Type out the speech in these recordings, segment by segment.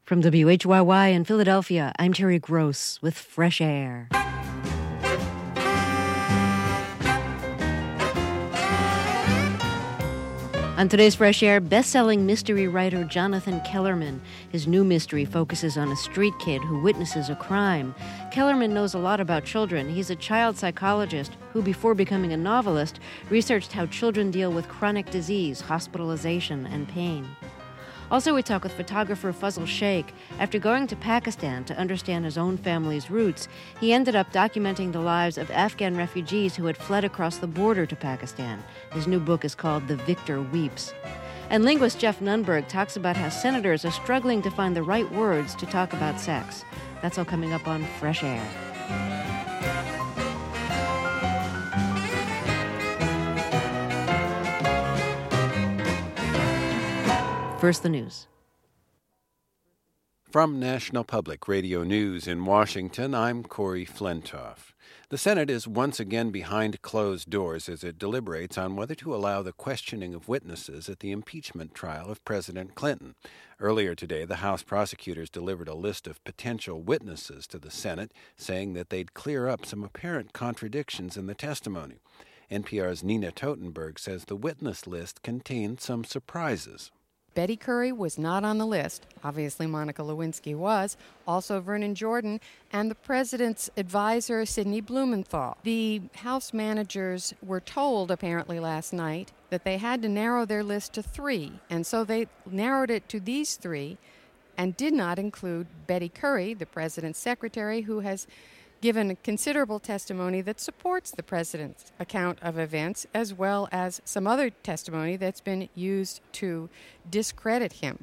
From WHYY in Philadelphia, I'm Terry Gross with Fresh Air. On today's Fresh Air, best-selling mystery writer Jonathan Kellerman. His new mystery focuses on a street kid who witnesses a crime. Kellerman knows a lot about children. He's a child psychologist who, before becoming a novelist, researched how children deal with chronic disease, hospitalization, and pain. Also, we talk with photographer Fazl Sheikh. After going to Pakistan to understand his own family's roots, he ended up documenting the lives of Afghan refugees who had fled across the border to Pakistan. His new book is called The Victor Weeps. And linguist Jeff Nunberg talks about how senators are struggling to find the right words to talk about sex. That's all coming up on Fresh Air. First, the news. From National Public Radio News in Washington, I'm Corey Flintoff. The Senate is once again behind closed doors as it deliberates on whether to allow the questioning of witnesses at the impeachment trial of President Clinton. Earlier today, the House prosecutors delivered a list of potential witnesses to the Senate, saying that they'd clear up some apparent contradictions in the testimony. NPR's Nina Totenberg says the witness list contained some surprises. Betty Currie was not on the list. Obviously, Monica Lewinsky was. Also, Vernon Jordan and the president's advisor, Sidney Blumenthal. The House managers were told, apparently last night, that they had to narrow their list to 3. And so they narrowed it to these 3 and did not include Betty Currie, the president's secretary, who has given considerable testimony that supports the president's account of events, as well as some other testimony that's been used to discredit him.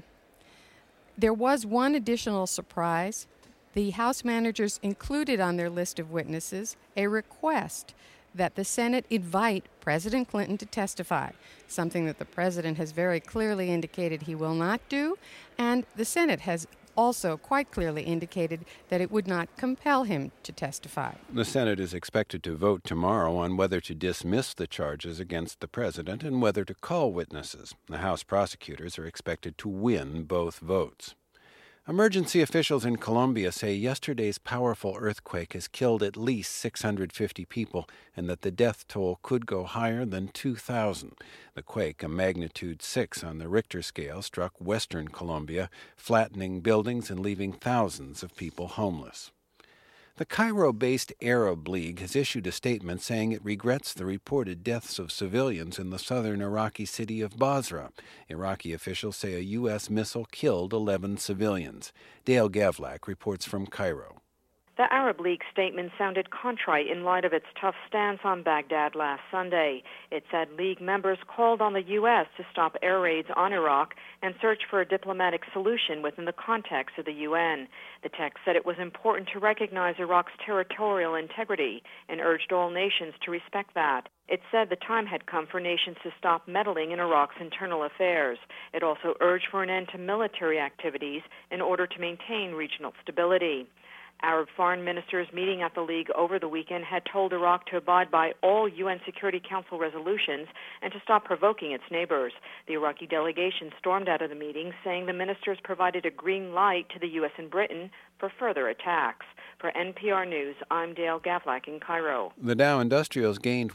There was one additional surprise. The House managers included on their list of witnesses a request that the Senate invite President Clinton to testify, something that the president has very clearly indicated he will not do, and the Senate has also quite clearly indicated that it would not compel him to testify. The Senate is expected to vote tomorrow on whether to dismiss the charges against the president and whether to call witnesses. The House prosecutors are expected to win both votes. Emergency officials in Colombia say yesterday's powerful earthquake has killed at least 650 people and that the death toll could go higher than 2,000. The quake, a magnitude 6 on the Richter scale, struck western Colombia, flattening buildings and leaving thousands of people homeless. The Cairo-based Arab League has issued a statement saying it regrets the reported deaths of civilians in the southern Iraqi city of Basra. Iraqi officials say a U.S. missile killed 11 civilians. Dale Gavlak reports from Cairo. The Arab League statement sounded contrite in light of its tough stance on Baghdad last Sunday. It said League members called on the U.S. to stop air raids on Iraq and search for a diplomatic solution within the context of the UN. The text said it was important to recognize Iraq's territorial integrity and urged all nations to respect that. It said the time had come for nations to stop meddling in Iraq's internal affairs. It also urged for an end to military activities in order to maintain regional stability. Arab foreign ministers meeting at the League over the weekend had told Iraq to abide by all UN Security Council resolutions and to stop provoking its neighbors. The Iraqi delegation stormed out of the meeting, saying the ministers provided a green light to the U.S. and Britain for further attacks. For NPR News, I'm Dale Gavlak in Cairo. The Dow Industrials gained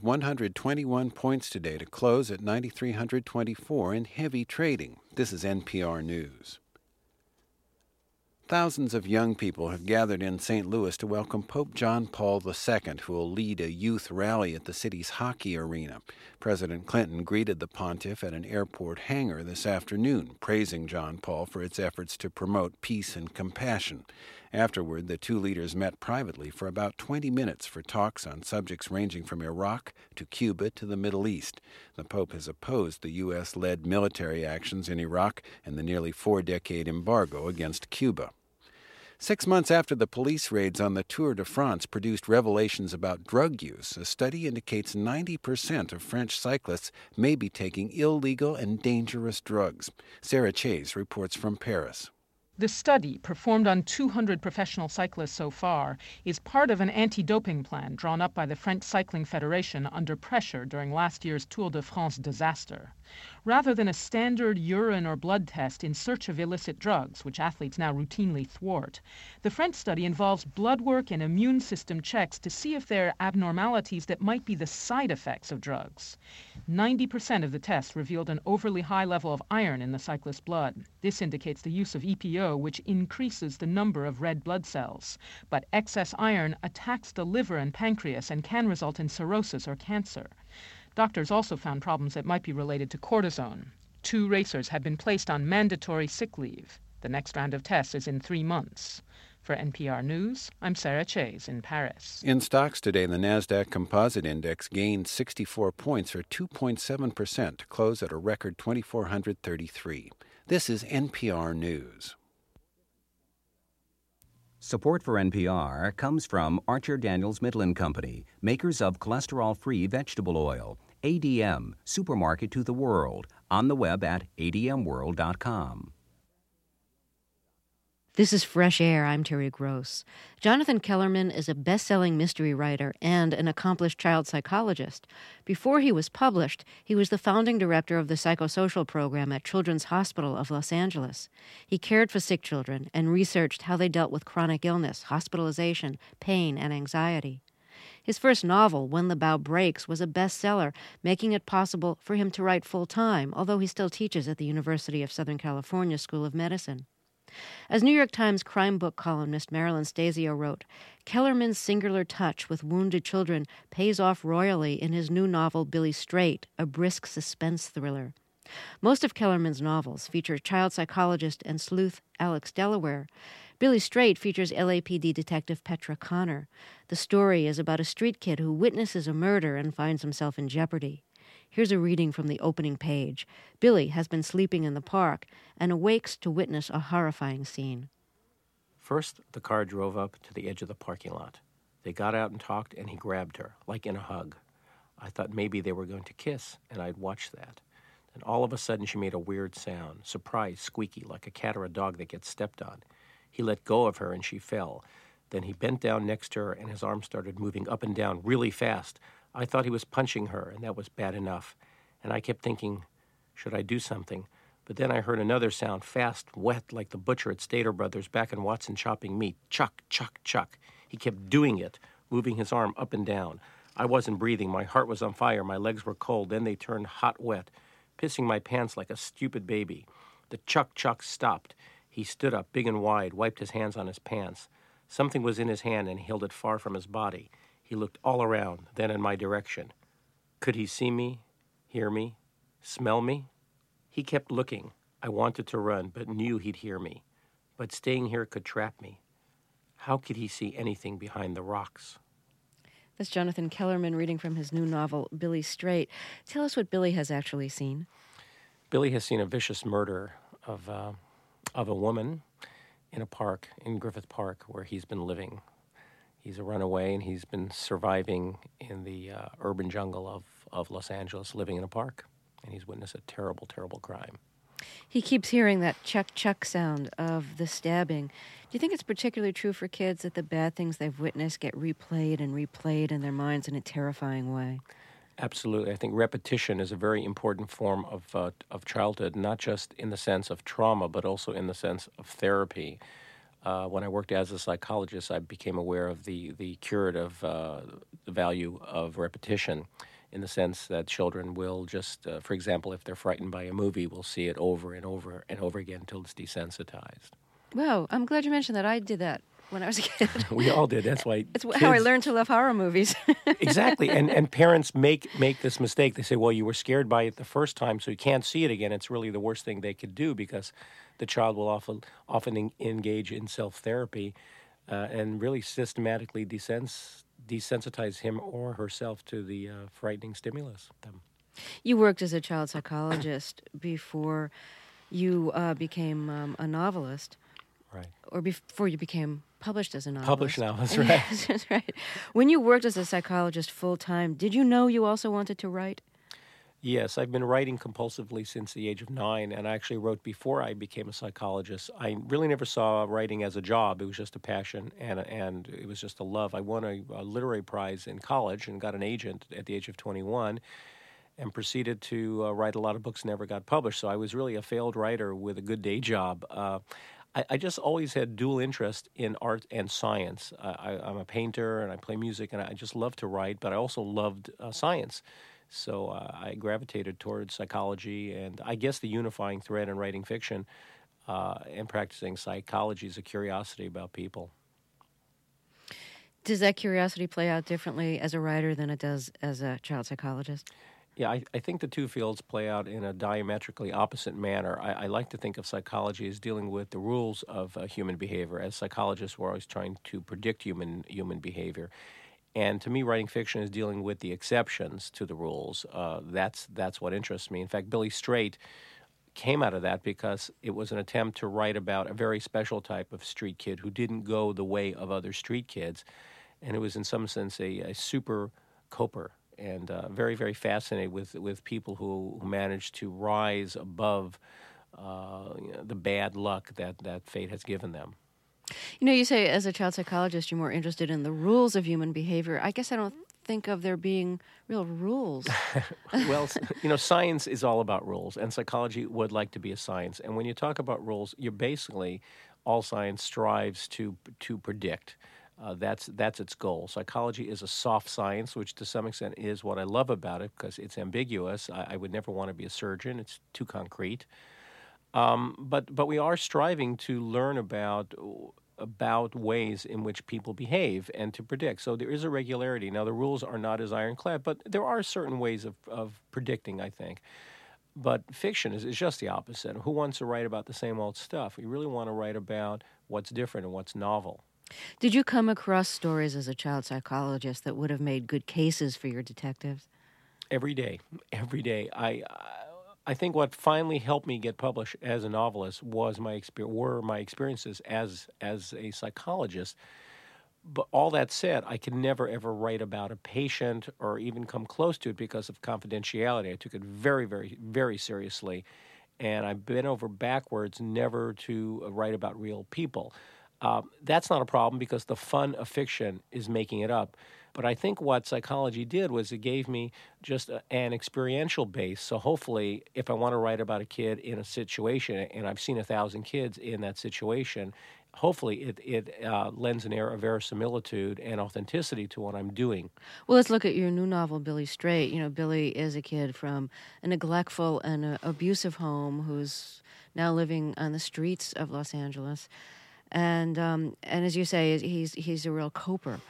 121 points today to close at 9,324 in heavy trading. This is NPR News. Thousands of young people have gathered in St. Louis to welcome Pope John Paul II, who will lead a youth rally at the city's hockey arena. President Clinton greeted the pontiff at an airport hangar this afternoon, praising John Paul for its efforts to promote peace and compassion. Afterward, the two leaders met privately for about 20 minutes for talks on subjects ranging from Iraq to Cuba to the Middle East. The Pope has opposed the U.S.-led military actions in Iraq and the nearly 4-decade embargo against Cuba. 6 months after the police raids on the Tour de France produced revelations about drug use, a study indicates 90% of French cyclists may be taking illegal and dangerous drugs. Sarah Chase reports from Paris. The study, performed on 200 professional cyclists so far, is part of an anti-doping plan drawn up by the French Cycling Federation under pressure during last year's Tour de France disaster. rather than a standard urine or blood test in search of illicit drugs, which athletes now routinely thwart. The French study involves blood work and immune system checks to see if there are abnormalities that might be the side effects of drugs. 90% of the tests revealed an overly high level of iron in the cyclist's blood. This indicates the use of EPO, which increases the number of red blood cells. But excess iron attacks the liver and pancreas and can result in cirrhosis or cancer. Doctors also found problems that might be related to cortisone. 2 racers have been placed on mandatory sick leave. The next round of tests is in 3 months. For NPR News, I'm Sarah Chase in Paris. In stocks today, the Nasdaq Composite Index gained 64 points, or 2.7%, to close at a record 2,433. This is NPR News. Support for NPR comes from Archer Daniels Midland Company, makers of cholesterol-free vegetable oil. ADM, supermarket to the world, on the web at admworld.com. This is Fresh Air. I'm Terry Gross. Jonathan Kellerman is a best-selling mystery writer and an accomplished child psychologist. Before he was published, he was the founding director of the psychosocial program at Children's Hospital of Los Angeles. He cared for sick children and researched how they dealt with chronic illness, hospitalization, pain, and anxiety. His first novel, When the Bough Breaks, was a bestseller, making it possible for him to write full-time, although he still teaches at the University of Southern California School of Medicine. As New York Times crime book columnist Marilyn Stasio wrote, Kellerman's singular touch with wounded children pays off royally in his new novel Billy Straight, a brisk suspense thriller. Most of Kellerman's novels feature child psychologist and sleuth Alex Delaware. Billy Straight features LAPD detective Petra Connor. The story is about a street kid who witnesses a murder and finds himself in jeopardy. Here's a reading from the opening page. Billy has been sleeping in the park and awakes to witness a horrifying scene. First, the car drove up to the edge of the parking lot. They got out and talked, and he grabbed her, like in a hug. I thought maybe they were going to kiss, and I'd watch that. Then all of a sudden, she made a weird sound, surprised, squeaky, like a cat or a dog that gets stepped on. He let go of her, and she fell. Then he bent down next to her, and his arm started moving up and down really fast. I thought he was punching her, and that was bad enough. And I kept thinking, should I do something? But then I heard another sound, fast, wet, like the butcher at Stater Brothers back in Watson chopping meat. Chuck, chuck, chuck. He kept doing it, moving his arm up and down. I wasn't breathing. My heart was on fire. My legs were cold. Then they turned hot wet, pissing my pants like a stupid baby. The chuck, chuck stopped. He stood up, big and wide, wiped his hands on his pants. Something was in his hand, and he held it far from his body. He looked all around, then in my direction. Could he see me, hear me, smell me? He kept looking. I wanted to run, but knew he'd hear me. But staying here could trap me. How could he see anything behind the rocks? That's Jonathan Kellerman reading from his new novel, Billy Straight. Tell us what Billy has actually seen. Billy has seen a vicious murder of a woman in a park, in Griffith Park, where he's been living. He's a runaway, and he's been surviving in the urban jungle of Los Angeles, living in a park. And he's witnessed a terrible, terrible crime. He keeps hearing that chuck-chuck sound of the stabbing. Do you think it's particularly true for kids that the bad things they've witnessed get replayed and replayed in their minds in a terrifying way? Absolutely. I think repetition is a very important form of childhood, not just in the sense of trauma, but also in the sense of therapy. When I worked as a psychologist, I became aware of the curative the value of repetition, in the sense that children will just, for example, if they're frightened by a movie, will see it over and over and over again until it's desensitized. Wow, I'm glad you mentioned that. I did that when I was a kid. We all did. That's why It's how I learned to love horror movies. Exactly. And parents make this mistake. They say, well, you were scared by it the first time, so you can't see it again. It's really the worst thing they could do, because the child will often engage in self-therapy and really systematically desensitize him or herself to the frightening stimulus. You worked as a child psychologist before you became a novelist. Right. Or before you became published as a novelist. Published novelist, right. Yes, that's right. When you worked as a psychologist full-time, did you know you also wanted to write? Yes, I've been writing compulsively since the age of 9, and I actually wrote before I became a psychologist. I really never saw writing as a job. It was just a passion, and it was just a love. I won a literary prize in college and got an agent at the age of 21, and proceeded to write a lot of books, never got published. So I was really a failed writer with a good day job. I just always had dual interest in art and science. I'm a painter and I play music, and I just love to write, but I also loved science. So I gravitated towards psychology, and I guess the unifying thread in writing fiction and practicing psychology is a curiosity about people. Does that curiosity play out differently as a writer than it does as a child psychologist? Yeah, I think the two fields play out in a diametrically opposite manner. I like to think of psychology as dealing with the rules of human behavior. As psychologists, we're always trying to predict human behavior. And to me, writing fiction is dealing with the exceptions to the rules. That's what interests me. In fact, Billy Straight came out of that because it was an attempt to write about a very special type of street kid who didn't go the way of other street kids. And it was, in some sense, a super coper. And very, very fascinated with people who manage to rise above the bad luck that fate has given them. You know, you say as a child psychologist you're more interested in the rules of human behavior. I guess I don't think of there being real rules. Well, science is all about rules, and psychology would like to be a science. And when you talk about rules, you're basically, all science strives to predict. That's its goal. Psychology is a soft science, which to some extent is what I love about it because it's ambiguous. I would never want to be a surgeon. It's too concrete. But we are striving to learn about ways in which people behave and to predict. So there is a regularity. Now, the rules are not as ironclad, but there are certain ways of predicting, I think. But fiction is just the opposite. Who wants to write about the same old stuff? We really want to write about what's different and what's novel. Did you come across stories as a child psychologist that would have made good cases for your detectives? Every day. I think what finally helped me get published as a novelist were my experiences as a psychologist. But all that said, I could never, ever write about a patient or even come close to it because of confidentiality. I took it very, very, very seriously, and I bent over backwards never to write about real people. That's not a problem because the fun of fiction is making it up. But I think what psychology did was it gave me just an experiential base. So hopefully, if I want to write about a kid in a situation, and I've seen 1,000 kids in that situation, hopefully it lends an air of verisimilitude and authenticity to what I'm doing. Well, let's look at your new novel, Billy Straight. You know, Billy is a kid from a neglectful and abusive home who's now living on the streets of Los Angeles. And as you say, he's a real coper.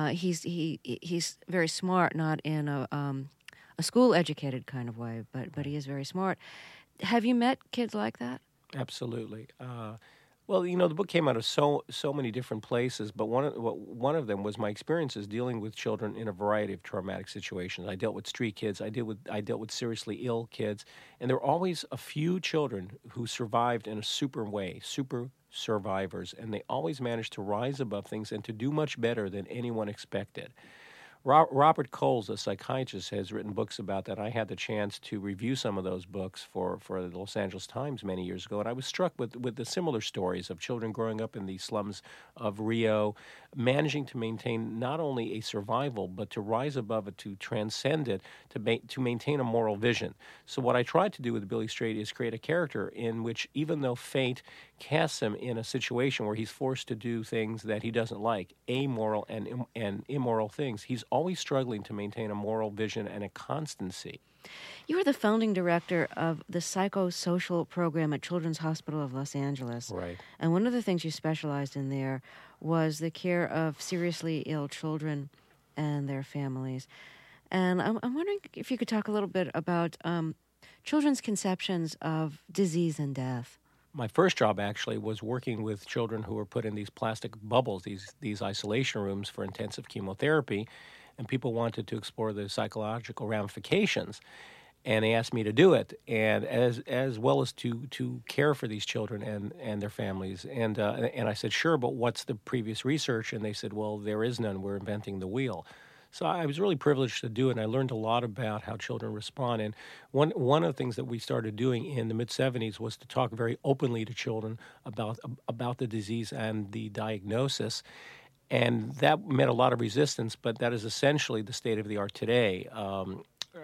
He's very smart, not in a school-educated kind of way, but he is very smart. Have you met kids like that? Absolutely. Well, the book came out of so many different places, but one of them was my experiences dealing with children in a variety of traumatic situations. I dealt with street kids. I dealt with seriously ill kids, and there were always a few children who survived in a super survivors, and they always managed to rise above things and to do much better than anyone expected. Robert Coles, a psychiatrist, has written books about that. I had the chance to review some of those books for the Los Angeles Times many years ago, and I was struck with the similar stories of children growing up in the slums of Rio, managing to maintain not only a survival, but to rise above it, to transcend it, to maintain a moral vision. So what I tried to do with Billy Straight is create a character in which, even though fate casts him in a situation where he's forced to do things that he doesn't like, amoral and immoral things, he's always struggling to maintain a moral vision and a constancy. You were the founding director of the psychosocial program at Children's Hospital of Los Angeles. Right. And one of the things you specialized in there was the care of seriously ill children and their families. And I'm wondering if you could talk a little bit about children's conceptions of disease and death. My first job actually was working with children who were put in these plastic bubbles, these isolation rooms for intensive chemotherapy, and people wanted to explore the psychological ramifications, and they asked me to do it, and as well as to care for these children and their families, and I said, sure, but what's the previous research? And they said, well, there is none. We're inventing the wheel. So I was really privileged to do it, and I learned a lot about how children respond. And one of the things that we started doing in the mid-'70s was to talk very openly to children about the disease and the diagnosis. And that met a lot of resistance, but that is essentially the state of the art today.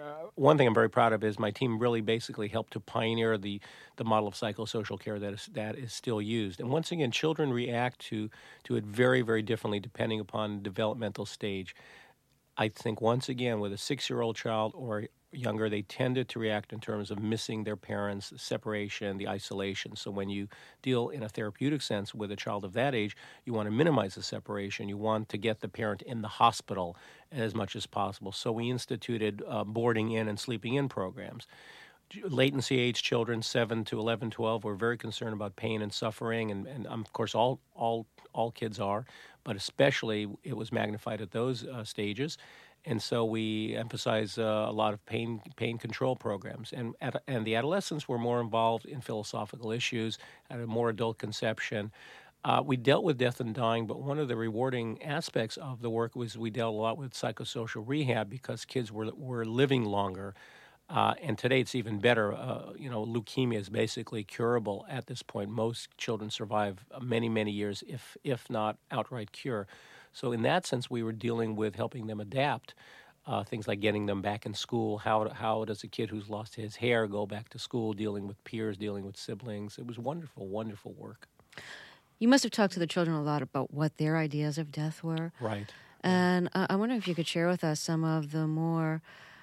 one thing I'm very proud of is my team really basically helped to pioneer the model of psychosocial care that is still used. And once again, children react to it very, very differently depending upon developmental stage. I think once again, with a 6-year-old child or younger, they tended to react in terms of missing their parents, the separation, the isolation. So when you deal in a therapeutic sense with a child of that age, you want to minimize the separation. You want to get the parent in the hospital as much as possible. So we instituted boarding in and sleeping in programs. Latency age children, 7 to 11, 12, were very concerned about pain and suffering, and of course all kids are, but especially it was magnified at those stages. And so we emphasize a lot of pain control programs. And the adolescents were more involved in philosophical issues, at a more adult conception. We dealt with death and dying, but one of the rewarding aspects of the work was we dealt a lot with psychosocial rehab because kids were living longer. And today it's even better. Leukemia is basically curable at this point. Most children survive many, many years, if not outright cure. So in that sense, we were dealing with helping them adapt, things like getting them back in school. How does a kid who's lost his hair go back to school, dealing with peers, dealing with siblings? It was wonderful, wonderful work. You must have talked to the children a lot about what their ideas of death were. Right. And I wonder if you could share with us some of the more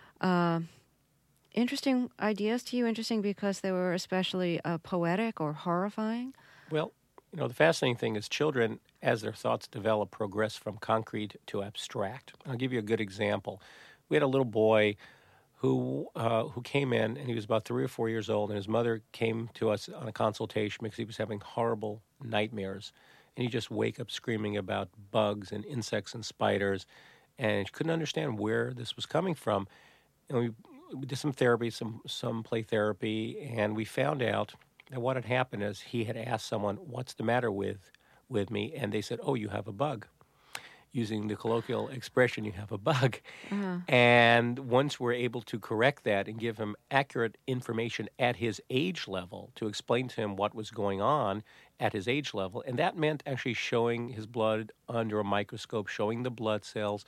interesting ideas to you, interesting because they were especially poetic or horrifying? Well, the fascinating thing is children, as their thoughts develop, progress from concrete to abstract. I'll give you a good example. We had a little boy who came in, and he was about 3 or 4 years old, and his mother came to us on a consultation because he was having horrible nightmares. And he'd just wake up screaming about bugs and insects and spiders, and he couldn't understand where this was coming from. And we did some therapy, some play therapy, and we found out that what had happened is he had asked someone, "What's the matter with me?" And they said, "Oh, you have a bug." Using the colloquial expression, "you have a bug." Uh-huh. And once we're able to correct that and give him accurate information at his age level to explain to him what was going on at his age level, and that meant actually showing his blood under a microscope, showing the blood cells,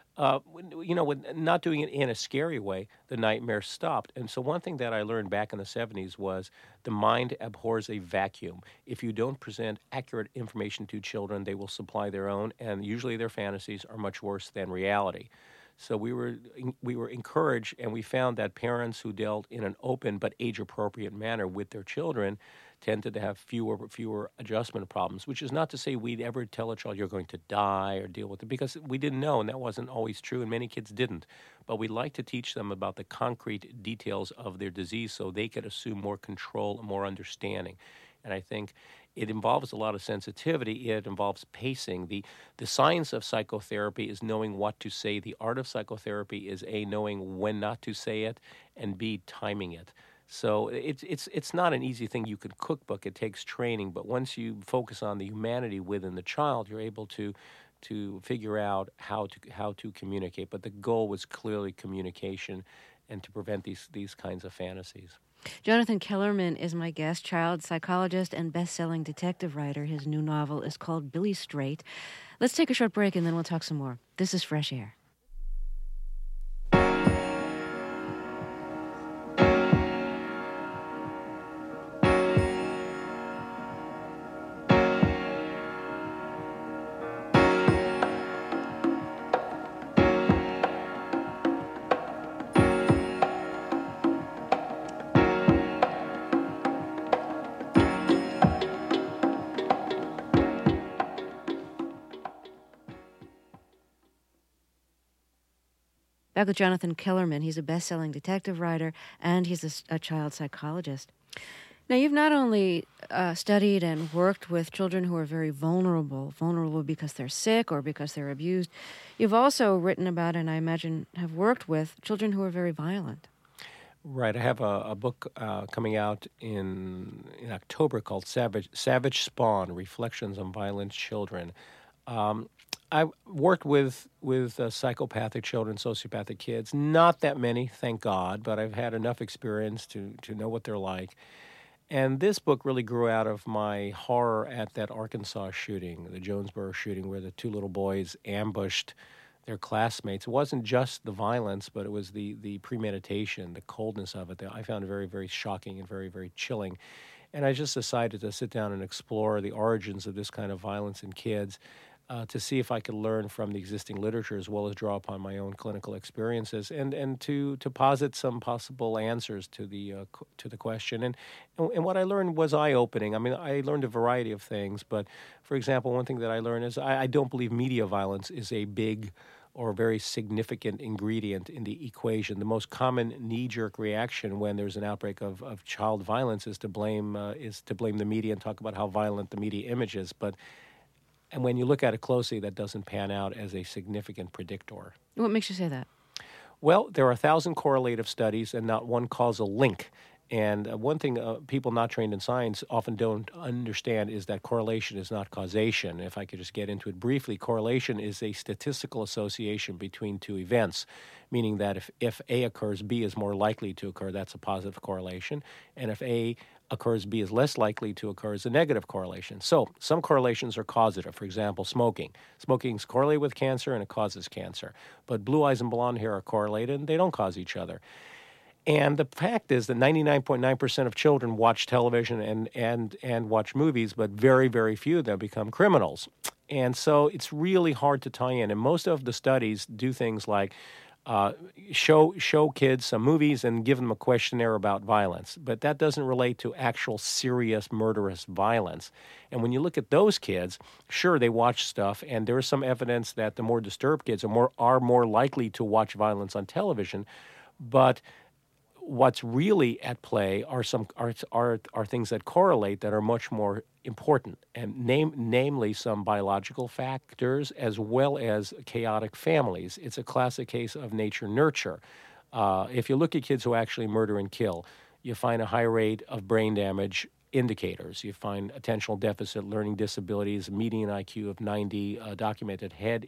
not doing it in a scary way, the nightmare stopped. And so one thing that I learned back in the 70s was the mind abhors a vacuum. If you don't present accurate information to children, they will supply their own, and usually their fantasies are much worse than reality. So we were encouraged, and we found that parents who dealt in an open but age-appropriate manner with their children tended to have fewer adjustment problems, which is not to say we'd ever tell a child you're going to die or deal with it, because we didn't know, and that wasn't always true, and many kids didn't. But we like to teach them about the concrete details of their disease so they could assume more control and more understanding. And I think it involves a lot of sensitivity. It involves pacing. The science of psychotherapy is knowing what to say. The art of psychotherapy is A, knowing when not to say it, and B, timing it. So it's not an easy thing you can cookbook. It takes training. But once you focus on the humanity within the child, you're able to figure out how to communicate. But the goal was clearly communication and to prevent these kinds of fantasies. Jonathan Kellerman is my guest, child psychologist and best-selling detective writer. His new novel is called Billy Straight. Let's take a short break and then we'll talk some more. This is Fresh Air. Back with Jonathan Kellerman. He's a best-selling detective writer, and he's a child psychologist. Now, you've not only studied and worked with children who are very vulnerable because they're sick or because they're abused. You've also written about, and I imagine have worked with, children who are very violent. Right. I have a book coming out in October called Savage Spawn, Reflections on Violent Children. I've worked with psychopathic children, sociopathic kids. Not that many, thank God, but I've had enough experience to know what they're like. And this book really grew out of my horror at that Arkansas shooting, the Jonesboro shooting, where the two little boys ambushed their classmates. It wasn't just the violence, but it was the premeditation, the coldness of it that I found very, very shocking and very, very chilling. And I just decided to sit down and explore the origins of this kind of violence in kids, to see if I could learn from the existing literature as well as draw upon my own clinical experiences, and to posit some possible answers to the question. And what I learned was eye-opening. I mean, I learned a variety of things, but for example, one thing that I learned is I don't believe media violence is a big or very significant ingredient in the equation. The most common knee-jerk reaction when there's an outbreak of child violence is to blame the media and talk about how violent the media image is, and when you look at it closely, that doesn't pan out as a significant predictor. What makes you say that? Well, there are 1,000 correlative studies and not one causal link. And one thing people not trained in science often don't understand is that correlation is not causation. If I could just get into it briefly, correlation is a statistical association between two events, meaning that if A occurs, B is more likely to occur. That's a positive correlation. And if A occurs, B is less likely to occur is a negative correlation. So some correlations are causative. For example, smoking. Smoking is correlated with cancer and it causes cancer. But blue eyes and blonde hair are correlated and they don't cause each other. And the fact is that 99.9% of children watch television and watch movies, but very, very few of them become criminals. And so it's really hard to tie in. And most of the studies do things like show kids some movies and give them a questionnaire about violence. But that doesn't relate to actual serious murderous violence. And when you look at those kids, sure, they watch stuff, and there is some evidence that the more disturbed kids are more likely to watch violence on television. But what's really at play are things that correlate that are much more important, and namely some biological factors as well as chaotic families. It's a classic case of nature-nurture. If you look at kids who actually murder and kill, you find a high rate of brain damage indicators. You find attentional deficit, learning disabilities, median IQ of 90, documented head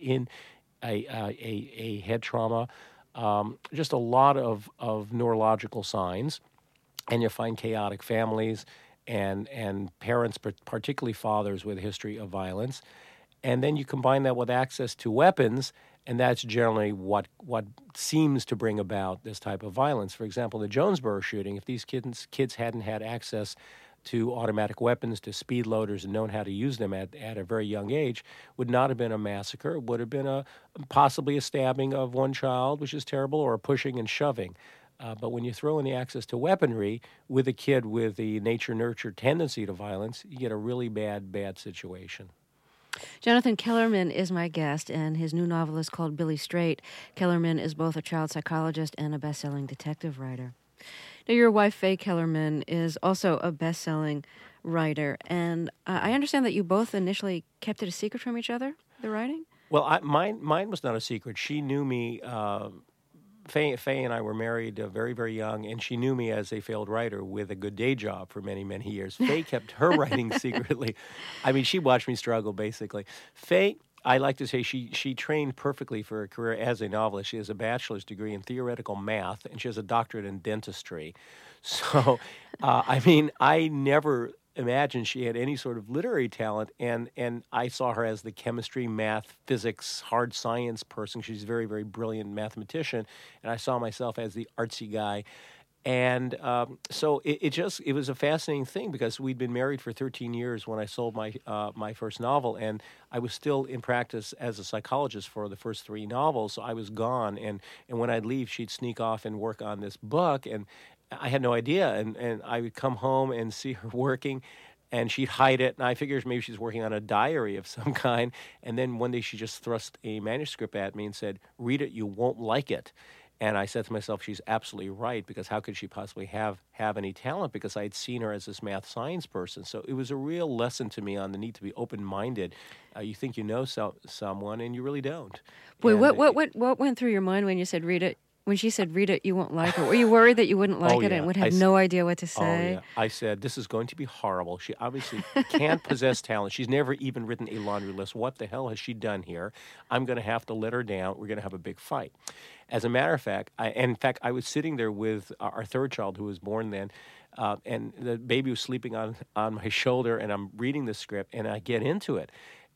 trauma. Just a lot of neurological signs, and you find chaotic families and parents, particularly fathers, with a history of violence. And then you combine that with access to weapons, and that's generally what seems to bring about this type of violence. For example, the Jonesboro shooting, if these kids hadn't had access to automatic weapons, to speed loaders, and known how to use them at a very young age, would not have been a massacre. It would have been possibly a stabbing of one child, which is terrible, or a pushing and shoving. But when you throw in the access to weaponry with a kid with the nature-nurture tendency to violence, you get a really bad situation. Jonathan Kellerman is my guest, and his new novel is called Billy Straight. Kellerman is both a child psychologist and a best-selling detective writer. Now, your wife, Faye Kellerman, is also a best-selling writer, and I understand that you both initially kept it a secret from each other, the writing? Well, mine was not a secret. She knew me. Faye and I were married very, very young, and she knew me as a failed writer with a good day job for many, many years. Faye kept her writing secretly. I mean, she watched me struggle, basically. Faye, I like to say she trained perfectly for a career as a novelist. She has a bachelor's degree in theoretical math, and she has a doctorate in dentistry. So, I never imagined she had any sort of literary talent, and I saw her as the chemistry, math, physics, hard science person. She's a very, very brilliant mathematician, and I saw myself as the artsy guy. And so it was a fascinating thing, because we'd been married for 13 years when I sold my first novel, and I was still in practice as a psychologist for the first 3 novels. So I was gone, and when I'd leave, she'd sneak off and work on this book, and I had no idea. And I would come home and see her working, and she'd hide it, and I figured maybe she's working on a diary of some kind. And then one day she just thrust a manuscript at me and said, "Read it, you won't like it." And I said to myself, she's absolutely right, because how could she possibly have any talent? Because I had seen her as this math science person. So it was a real lesson to me on the need to be open-minded. You think you know someone, and you really don't. Boy, what went through your mind when you said read it? When she said, "Read it, you won't like it," were you worried that you wouldn't like it and would have no idea what to say? Oh, yeah. I said, this is going to be horrible. She obviously can't possess talent. She's never even written a laundry list. What the hell has she done here? I'm going to have to let her down. We're going to have a big fight. As a matter of fact, I was sitting there with our third child, who was born then, and the baby was sleeping on my shoulder, and I'm reading the script, and I get into it.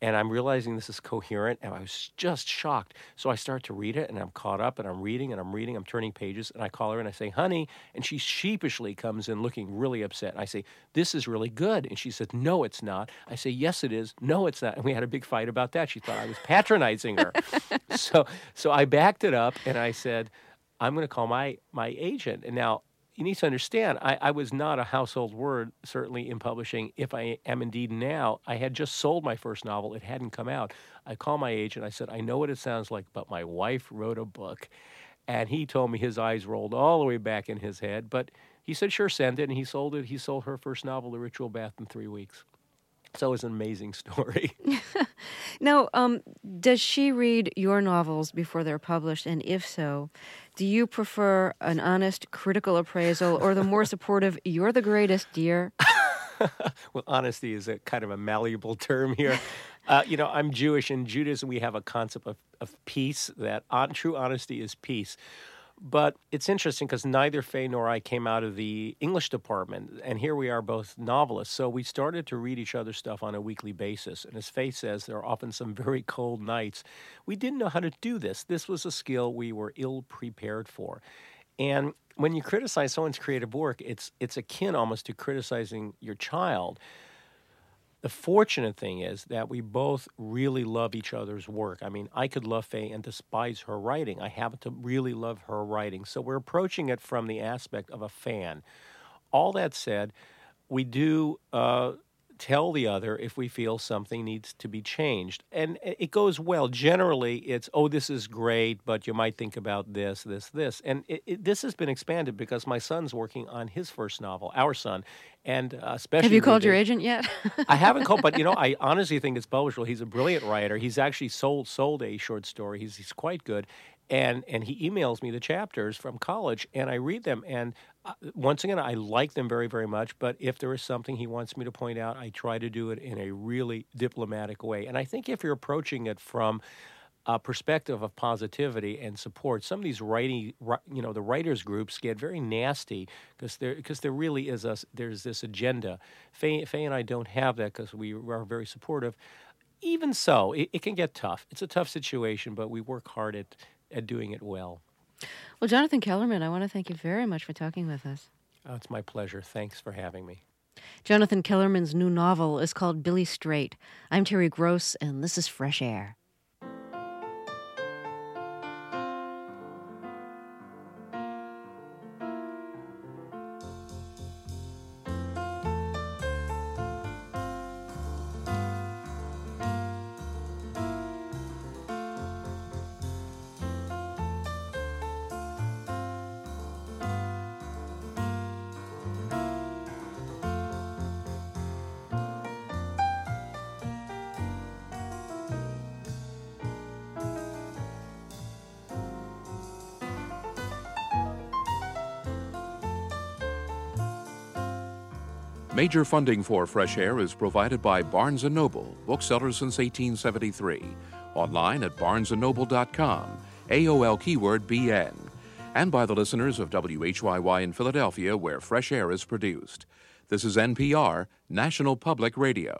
And I'm realizing this is coherent, and I was just shocked. So I start to read it, and I'm caught up, and I'm reading, I'm turning pages, and I call her, and I say, honey, and she sheepishly comes in looking really upset. And I say, this is really good. And she said, no, it's not. I say, yes, it is. No, it's not. And we had a big fight about that. She thought I was patronizing her. So I backed it up, and I said, I'm going to call my agent. And now, you need to understand, I was not a household word, certainly in publishing, if I am indeed now. I had just sold my first novel. It hadn't come out. I called my agent. I said, I know what it sounds like, but my wife wrote a book. And he told me his eyes rolled all the way back in his head. But he said, sure, send it. And he sold it. He sold her first novel, The Ritual Bath, in 3 weeks. So it was an amazing story. Now, does she read your novels before they're published? And if so, do you prefer an honest, critical appraisal or the more supportive, you're the greatest, dear? Well, honesty is a kind of a malleable term here. I'm Jewish. In Judaism, we have a concept of peace, that true honesty is peace. But it's interesting because neither Faye nor I came out of the English department, and here we are both novelists. So we started to read each other's stuff on a weekly basis. And as Faye says, there are often some very cold nights. We didn't know how to do this. This was a skill we were ill-prepared for. And when you criticize someone's creative work, it's akin almost to criticizing your child. The fortunate thing is that we both really love each other's work. I mean, I could love Faye and despise her writing. I happen to really love her writing. So we're approaching it from the aspect of a fan. All that said, we do tell the other if we feel something needs to be changed. And it goes well. Generally, it's, this is great, but you might think about this, this, this. And this has been expanded because my son's working on his first novel, our son, and especially... Have you called your agent yet? I haven't called, but, I honestly think it's publishable. He's a brilliant writer. He's actually sold a short story. He's quite good. And he emails me the chapters from college, and I read them. And once again, I like them very, very much. But if there is something he wants me to point out, I try to do it in a really diplomatic way. And I think if you're approaching it from a perspective of positivity and support, some of these the writers groups get very nasty because there really is there's this agenda. Faye and I don't have that because we are very supportive. Even so, it can get tough. It's a tough situation, but we work hard at doing it well. Well, Jonathan Kellerman, I want to thank you very much for talking with us. Oh, it's my pleasure. Thanks for having me. Jonathan Kellerman's new novel is called Billy Straight. I'm Terry Gross, and this is Fresh Air. Major funding for Fresh Air is provided by Barnes & Noble, booksellers since 1873. Online at barnesandnoble.com, AOL keyword BN. And by the listeners of WHYY in Philadelphia, where Fresh Air is produced. This is NPR, National Public Radio.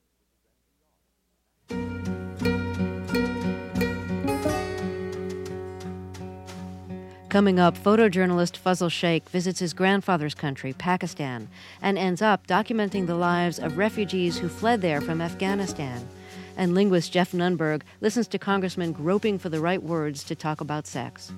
Coming up, photojournalist Fazl Sheikh visits his grandfather's country, Pakistan, and ends up documenting the lives of refugees who fled there from Afghanistan. And linguist Jeff Nunberg listens to congressmen groping for the right words to talk about sex.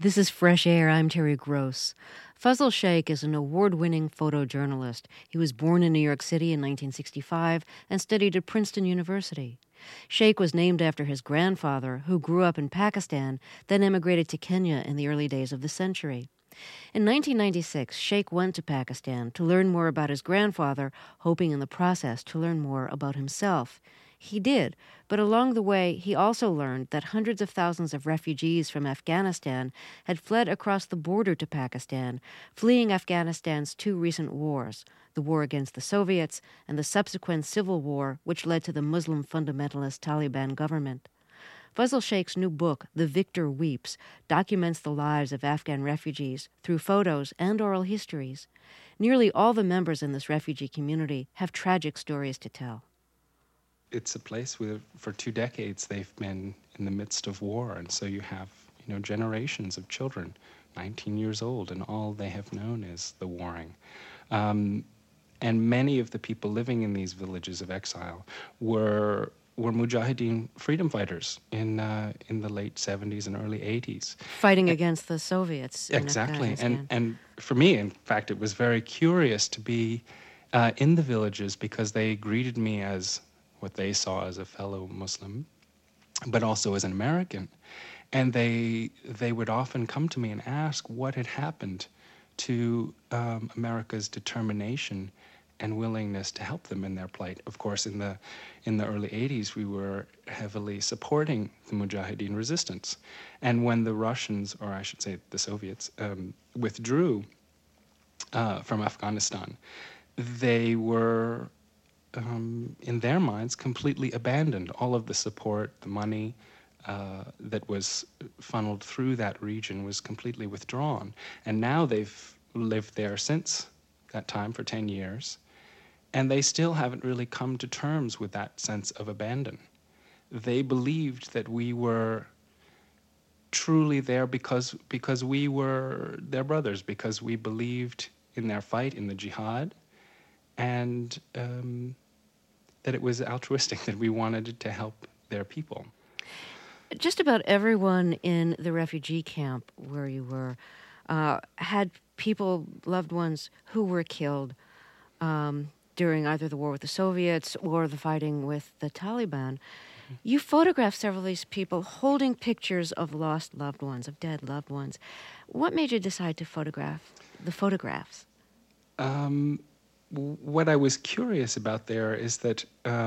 This is Fresh Air. I'm Terry Gross. Fazl Sheikh is an award-winning photojournalist. He was born in New York City in 1965 and studied at Princeton University. Sheikh was named after his grandfather, who grew up in Pakistan, then emigrated to Kenya in the early days of the century. In 1996, Sheikh went to Pakistan to learn more about his grandfather, hoping in the process to learn more about himself. He did, but along the way, he also learned that hundreds of thousands of refugees from Afghanistan had fled across the border to Pakistan, fleeing Afghanistan's two recent wars, the war against the Soviets and the subsequent civil war which led to the Muslim fundamentalist Taliban government. Fazl Sheikh's new book, The Victor Weeps, documents the lives of Afghan refugees through photos and oral histories. Nearly all the members in this refugee community have tragic stories to tell. It's a place where for 2 decades they've been in the midst of war, and so you have, generations of children, 19 years old, and all they have known is the warring. And many of the people living in these villages of exile were Mujahideen freedom fighters in the late 70s and early 80s. Fighting against the Soviets. Exactly. And for me, in fact, it was very curious to be in the villages because they greeted me as what they saw as a fellow Muslim, but also as an American. And they would often come to me and ask what had happened to America's determination and willingness to help them in their plight. Of course, in the early 80s, we were heavily supporting the Mujahideen resistance. And when the Russians, or I should say the Soviets, withdrew from Afghanistan, they were, in their minds, completely abandoned. All of the support, the money that was funneled through that region was completely withdrawn. And now they've lived there since that time for 10 years. And they still haven't really come to terms with that sense of abandon. They believed that we were truly there because we were their brothers, because we believed in their fight, in the jihad, and that it was altruistic, that we wanted to help their people. Just about everyone in the refugee camp where you were had people, loved ones, who were killed during either the war with the Soviets or the fighting with the Taliban. You photographed several of these people holding pictures of lost loved ones, of dead loved ones. What made you decide to photograph the photographs? What I was curious about there is that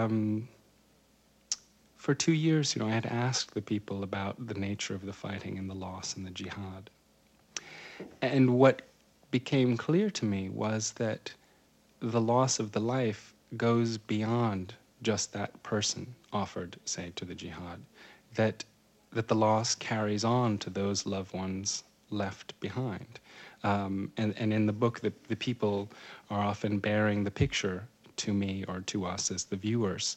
for 2 years, I had asked the people about the nature of the fighting and the loss and the jihad. And what became clear to me was that the loss of the life goes beyond just that person offered, say, to the jihad, that the loss carries on to those loved ones left behind. And in the book, the people are often bearing the picture to me or to us as the viewers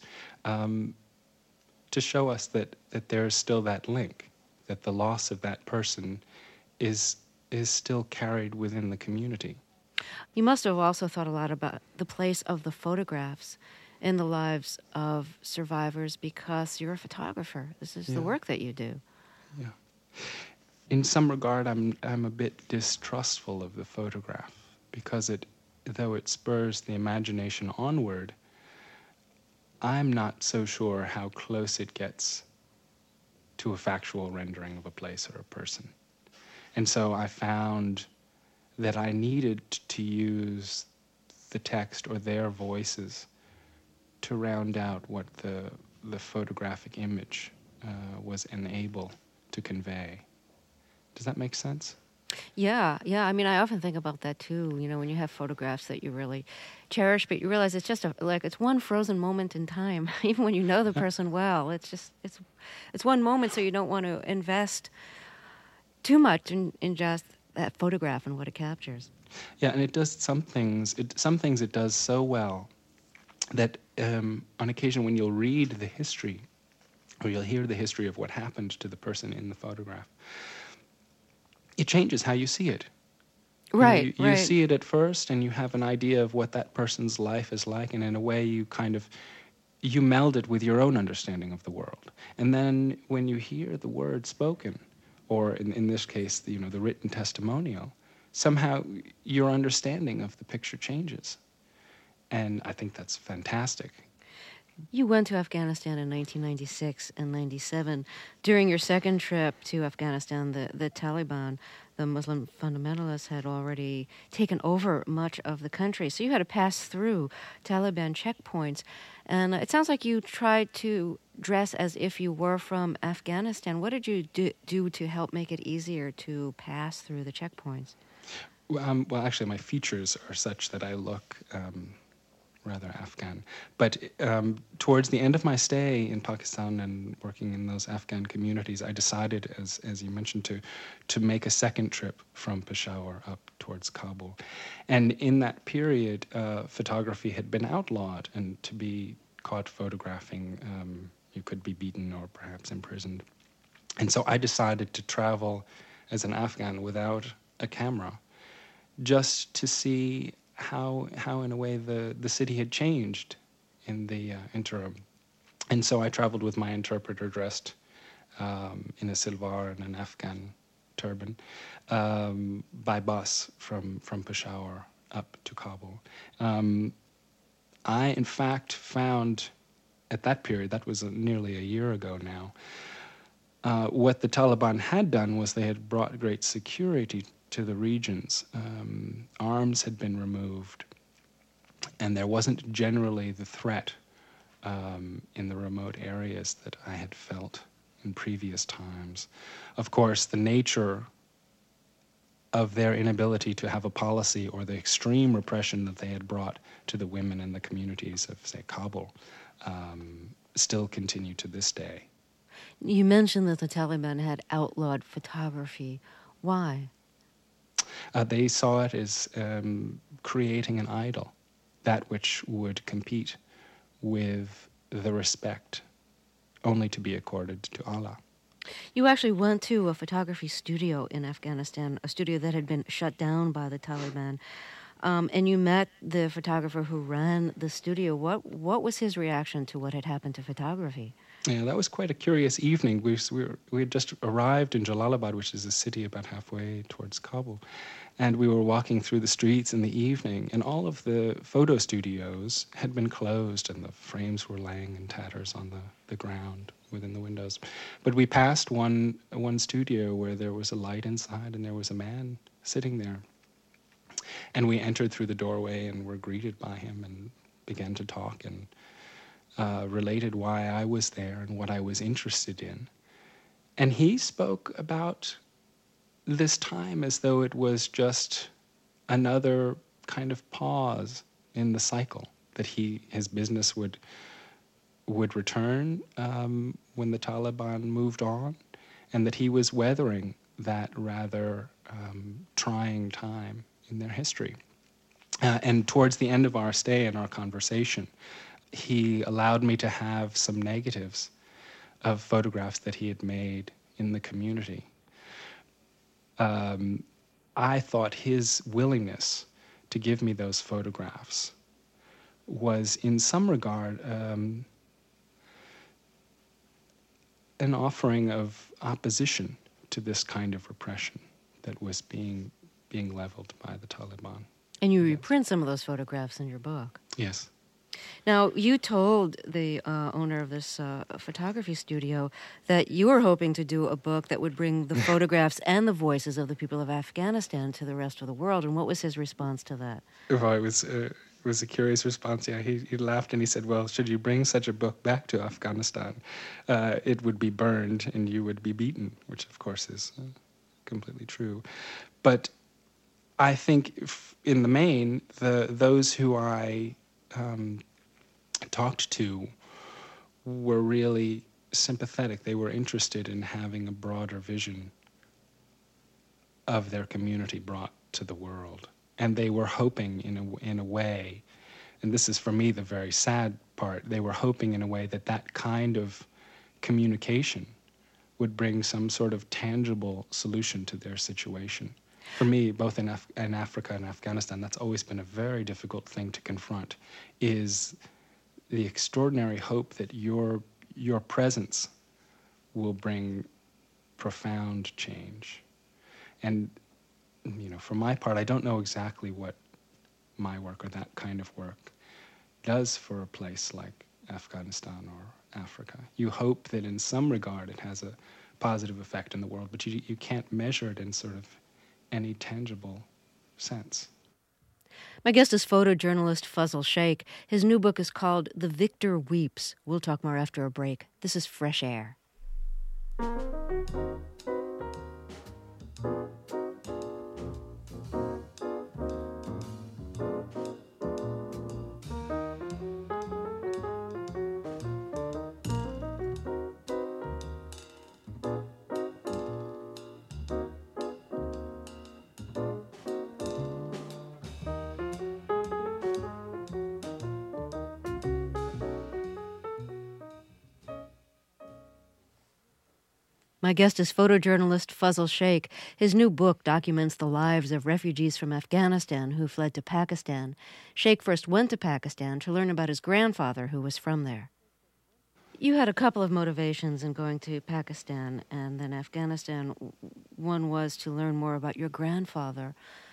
to show us that there is still that link, that the loss of that person is still carried within the community. You must have also thought a lot about the place of the photographs in the lives of survivors because you're a photographer. This is the work that you do. Yeah. In some regard, I'm a bit distrustful of the photograph because though it spurs the imagination onward, I'm not so sure how close it gets to a factual rendering of a place or a person. And so I found that I needed to use the text or their voices to round out what the photographic image was unable to convey. Does that make sense? Yeah. I mean, I often think about that too. When you have photographs that you really cherish, but you realize it's just it's one frozen moment in time. Even when you know the person well, it's one moment. So you don't want to invest too much in just that photograph and what it captures. Yeah, and it does some things. It does so well that on occasion when you'll read the history or you'll hear the history of what happened to the person in the photograph, it changes how you see it. Right, you see it at first and you have an idea of what that person's life is like, and in a way you meld it with your own understanding of the world. And then when you hear the words spoken or in this case, the written testimonial, somehow your understanding of the picture changes. And I think that's fantastic. You went to Afghanistan in 1996 and 97. During your second trip to Afghanistan, the Taliban, the Muslim fundamentalists, had already taken over much of the country. So you had to pass through Taliban checkpoints. And it sounds like you tried to dress as if you were from Afghanistan. What did you do to help make it easier to pass through the checkpoints? Well, actually, my features are such that I look rather Afghan. But towards the end of my stay in Pakistan and working in those Afghan communities, I decided, as you mentioned, to make a second trip from Peshawar up towards Kabul. And in that period, photography had been outlawed, and to be caught photographing, you could be beaten or perhaps imprisoned. And so I decided to travel as an Afghan without a camera, just to see how in a way the city had changed in the interim. And so I traveled with my interpreter dressed in a silvar and an Afghan turban by bus from Peshawar up to Kabul. I, in fact, found at that period, that was nearly a year ago now, what the Taliban had done was they had brought great security to the regions. Arms had been removed, and there wasn't generally the threat in the remote areas that I had felt in previous times. Of course, the nature of their inability to have a policy, or the extreme repression that they had brought to the women in the communities of, say, Kabul, still continue to this day. You mentioned that the Taliban had outlawed photography. Why? They saw it as creating an idol, that which would compete with the respect only to be accorded to Allah. You actually went to a photography studio in Afghanistan, a studio that had been shut down by the Taliban, and you met the photographer who ran the studio. What was his reaction to what had happened to photography? Yeah, that was quite a curious evening. We had just arrived in Jalalabad, which is a city about halfway towards Kabul, and we were walking through the streets in the evening, and all of the photo studios had been closed, and the frames were laying in tatters on the ground within the windows. But we passed one studio where there was a light inside, and there was a man sitting there. And we entered through the doorway and were greeted by him and began to talk and related why I was there and what I was interested in. And he spoke about this time as though it was just another kind of pause in the cycle, that his business would return when the Taliban moved on, and that he was weathering that rather trying time in their history. And towards the end of our stay and our conversation, he allowed me to have some negatives of photographs that he had made in the community. I thought his willingness to give me those photographs was, in some regard, an offering of opposition to this kind of repression that was being leveled by the Taliban. And you reprint some of those photographs in your book. Yes. Now, you told the owner of this photography studio that you were hoping to do a book that would bring the photographs and the voices of the people of Afghanistan to the rest of the world. And what was his response to that? Well, it was a curious response. Yeah, he laughed and he said, well, should you bring such a book back to Afghanistan, it would be burned and you would be beaten, which, of course, is completely true. But I think in the main, those who I talked to were really sympathetic. They were interested in having a broader vision of their community brought to the world. And they were hoping in a way, and this is for me the very sad part, they were hoping in a way that kind of communication would bring some sort of tangible solution to their situation. For me, both in Africa and Afghanistan, that's always been a very difficult thing to confront, is the extraordinary hope that your presence will bring profound change. And, for my part, I don't know exactly what my work or that kind of work does for a place like Afghanistan or Africa. You hope that in some regard it has a positive effect in the world, but you can't measure it in sort of any tangible sense. My guest is photojournalist Fazl Sheikh. His new book is called The Victor Weeps. We'll talk more after a break. This is Fresh Air. My guest is photojournalist Fazl Sheikh. His new book documents the lives of refugees from Afghanistan who fled to Pakistan. Sheikh first went to Pakistan to learn about his grandfather, who was from there. You had a couple of motivations in going to Pakistan and then Afghanistan. One was to learn more about your grandfather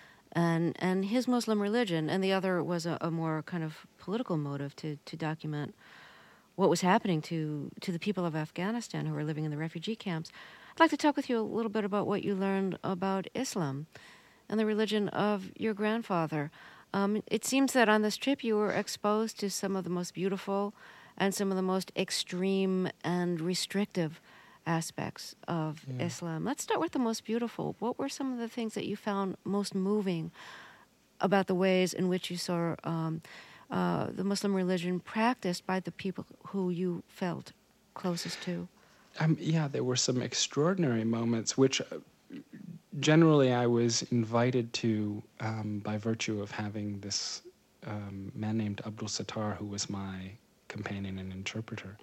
and his Muslim religion, and the other was a more kind of political motive to document what was happening to the people of Afghanistan who were living in the refugee camps. I'd like to talk with you a little bit about what you learned about Islam and the religion of your grandfather. It seems that on this trip you were exposed to some of the most beautiful and some of the most extreme and restrictive aspects of Islam. Let's start with the most beautiful. What were some of the things that you found most moving about the ways in which you saw the Muslim religion practiced by the people who you felt closest to? There were some extraordinary moments, which generally I was invited to by virtue of having this man named Abdul Sattar, who was my companion and interpreter.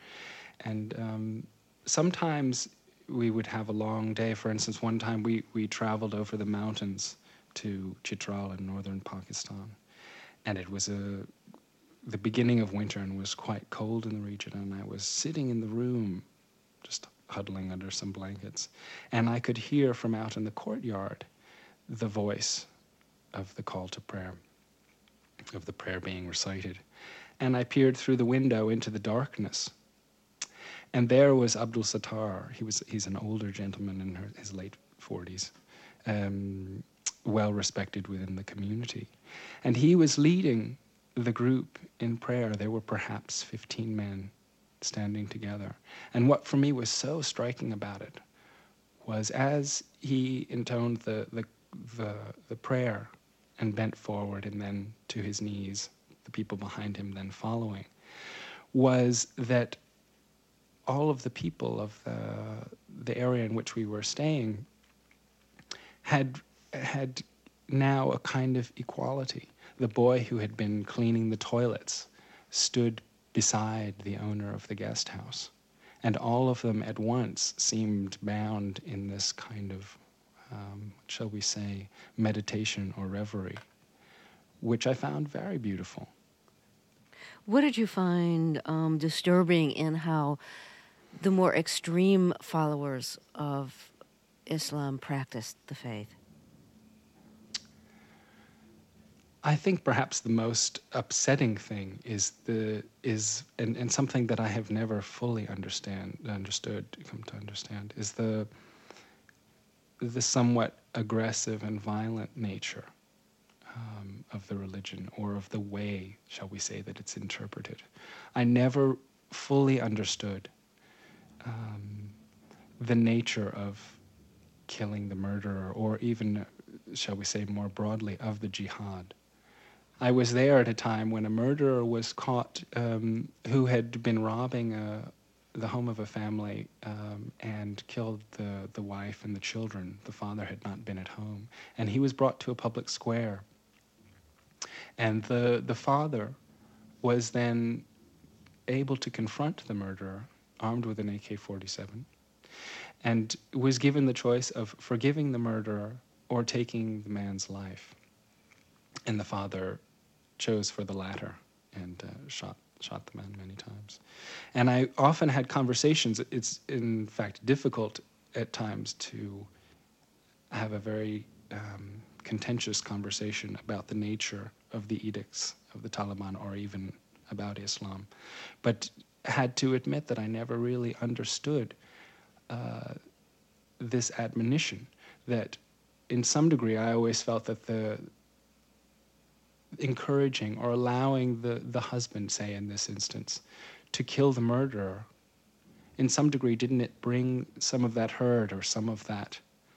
And sometimes we would have a long day. For instance, one time we traveled over the mountains to Chitral in northern Pakistan. And it was the beginning of winter and was quite cold in the region, and I was sitting in the room just huddling under some blankets, and I could hear from out in the courtyard the voice of the call to prayer, of the prayer being recited. And I peered through the window into the darkness, and there was Abdul Sattar. He's an older gentleman in his late 40s, well respected within the community, and he was leading the group in prayer. There were perhaps 15 men standing together. And what for me was so striking about it was as he intoned the prayer and bent forward and then to his knees, the people behind him then following, was that all of the people of the area in which we were staying had now a kind of equality. The boy who had been cleaning the toilets stood beside the owner of the guest house, and all of them at once seemed bound in this kind of, shall we say, meditation or reverie, which I found very beautiful. What did you find disturbing in how the more extreme followers of Islam practiced the faith? I think perhaps the most upsetting thing is something that I have never fully come to understand, is the somewhat aggressive and violent nature of the religion, or of the way, shall we say, that it's interpreted. I never fully understood the nature of killing the murderer, or even, shall we say more broadly, of the jihad. I was there at a time when a murderer was caught who had been robbing the home of a family and killed the wife and the children. The father had not been at home. And he was brought to a public square. And the father was then able to confront the murderer, armed with an AK-47, and was given the choice of forgiving the murderer or taking the man's life. And the father chose for the latter and shot the man many times. And I often had conversations. It's in fact difficult at times to have a very contentious conversation about the nature of the edicts of the Taliban or even about Islam, but had to admit that I never really understood this admonition, that in some degree I always felt that the encouraging or allowing the husband, say in this instance, to kill the murderer, in some degree, didn't it bring some of that hurt or some of that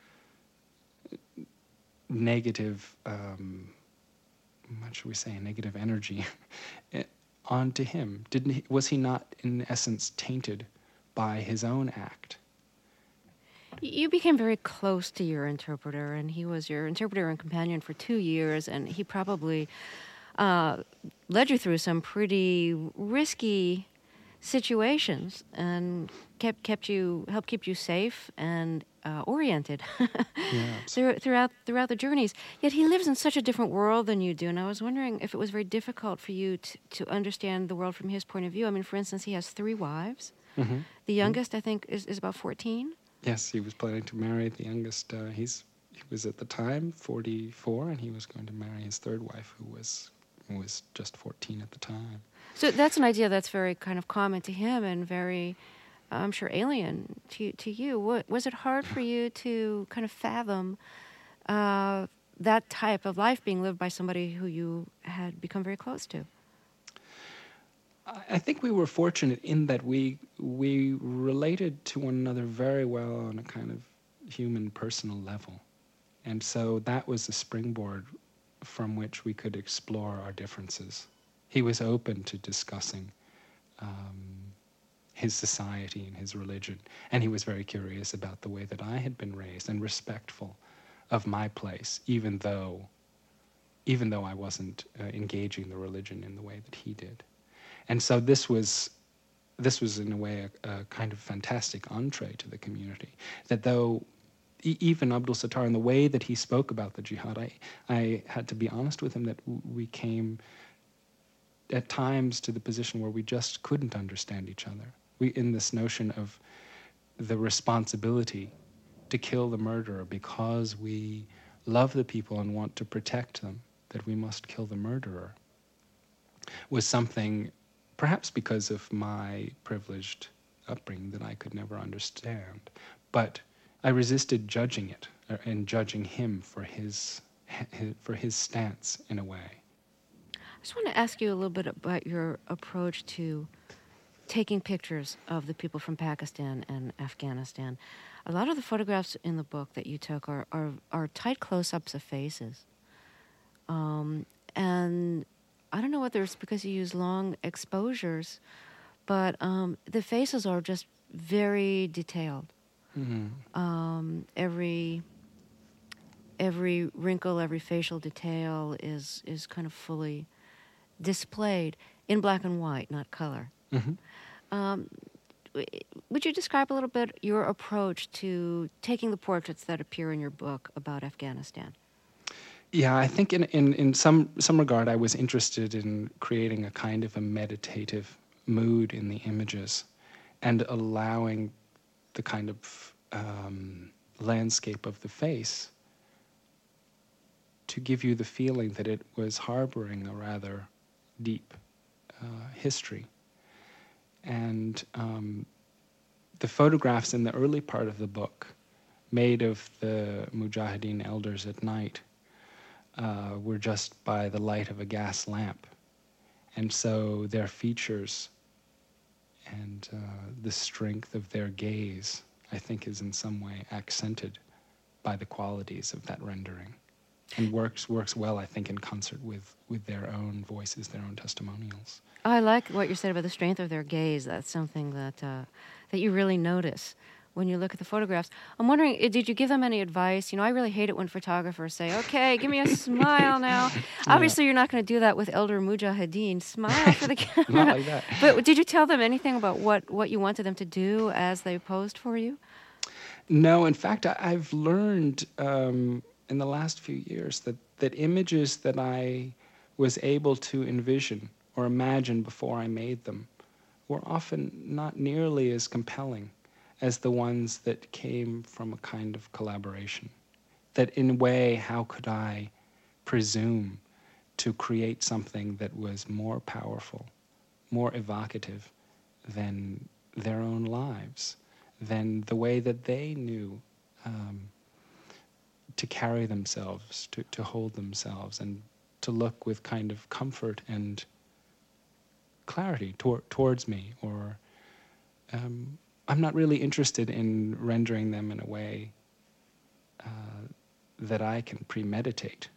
negative, what should we say, negative energy onto him? Was he not, in essence, tainted by his own act? You became very close to your interpreter, and he was your interpreter and companion for 2 years, and he probably led you through some pretty risky situations and helped keep you safe and oriented throughout the journeys. Yet he lives in such a different world than you do, and I was wondering if it was very difficult for you to understand the world from his point of view. I mean, for instance, he has 3 wives. Mm-hmm. The youngest, I think, is about 14. Yes, he was planning to marry the youngest. He was at the time 44, and he was going to marry his 3rd wife, who was just 14 at the time. So that's an idea that's very kind of common to him and very, I'm sure, alien to you. Was it hard for you to kind of fathom that type of life being lived by somebody who you had become very close to? I think we were fortunate in that we related to one another very well on a kind of human, personal level. And so that was the springboard from which we could explore our differences. He was open to discussing his society and his religion, and he was very curious about the way that I had been raised and respectful of my place, even though I wasn't engaging the religion in the way that he did. And so this was in a way a kind of fantastic entree to the community, that though even Abdul Sattar, in the way that he spoke about the jihad, I had to be honest with him that we came at times to the position where we just couldn't understand each other. In this notion of the responsibility to kill the murderer because we love the people and want to protect them, that we must kill the murderer, was something, perhaps because of my privileged upbringing, that I could never understand. But I resisted judging it and judging him for his stance in a way. I just want to ask you a little bit about your approach to taking pictures of the people from Pakistan and Afghanistan. A lot of the photographs in the book that you took are tight close-ups of faces. And I don't know whether it's because you use long exposures, but the faces are just very detailed. Mm-hmm. Every wrinkle, every facial detail is kind of fully displayed in black and white, not color. Mm-hmm. Would you describe a little bit your approach to taking the portraits that appear in your book about Afghanistan? Yeah, I think in some regard I was interested in creating a kind of a meditative mood in the images and allowing the kind of landscape of the face to give you the feeling that it was harboring a rather deep history. And the photographs in the early part of the book, made of the Mujahideen elders at night, were just by the light of a gas lamp. And so their features and the strength of their gaze, I think, is in some way accented by the qualities of that rendering, and works well, I think, in concert with their own voices, their own testimonials. I like what you said about the strength of their gaze. That's something that you really notice when you look at the photographs. I'm wondering, did you give them any advice? You know, I really hate it when photographers say, okay, give me a smile now. Yeah. Obviously, you're not going to do that with elder Mujahideen. Smile for the camera. Not like that. But did you tell them anything about what you wanted them to do as they posed for you? No, in fact, I've learned in the last few years that images that I was able to envision or imagine before I made them were often not nearly as compelling as the ones that came from a kind of collaboration. That in a way, how could I presume to create something that was more powerful, more evocative than their own lives, than the way that they knew to carry themselves, to hold themselves, and to look with kind of comfort and clarity towards me. Or I'm not really interested in rendering them in a way that I can premeditate.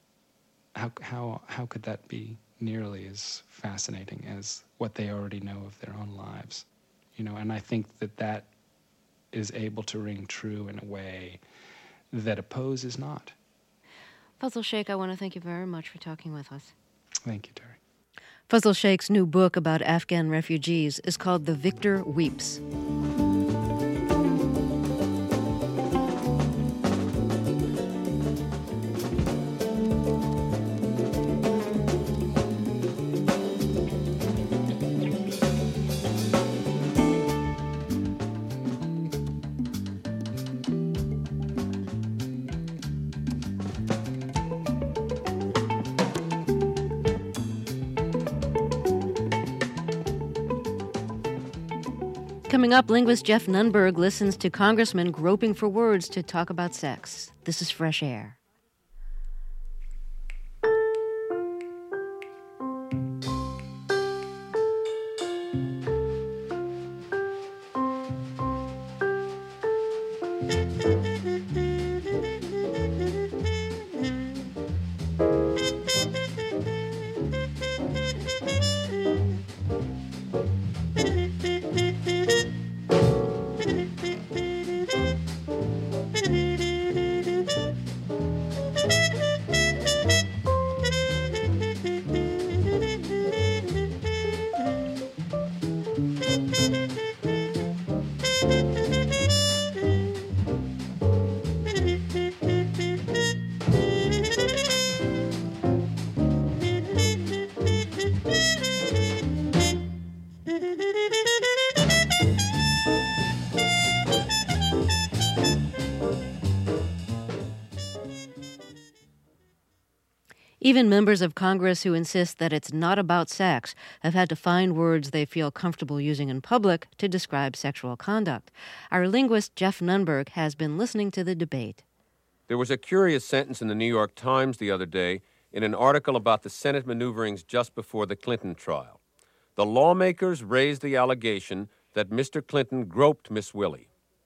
How could that be nearly as fascinating as what they already know of their own lives? And I think that is able to ring true in a way that a pose is not. Fazl Sheikh, I want to thank you very much for talking with us. Thank you, Terry. Fazl Sheikh's new book about Afghan refugees is called The Victor Weeps. Coming up, linguist Jeff Nunberg listens to congressmen groping for words to talk about sex. This is Fresh Air. Even members of Congress who insist that it's not about sex have had to find words they feel comfortable using in public to describe sexual conduct. Our linguist, Jeff Nunberg, has been listening to the debate. There was a curious sentence in the New York Times the other day in an article about the Senate maneuverings just before the Clinton trial. The lawmakers raised the allegation that Mr. Clinton groped Miss Willie.